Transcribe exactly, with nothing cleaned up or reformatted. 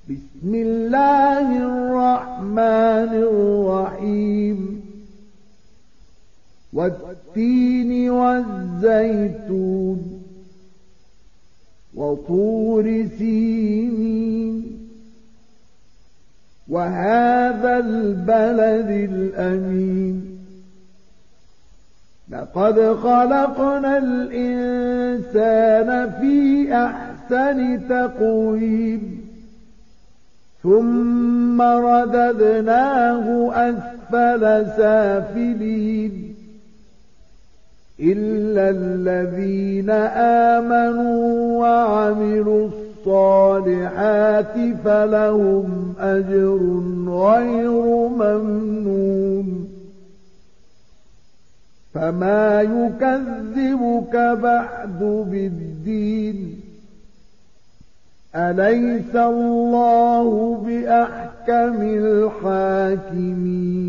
بسم الله الرحمن الرحيم والتين والزيتون وطور سينين وهذا البلد الأمين لقد خلقنا الإنسان في أحسن تقويم ثم رددناه أسفل سافلين إلا الذين آمنوا وعملوا الصالحات فلهم أجر غير ممنون فما يكذبك بعد بالدين أليس الله بأحكم الحاكمين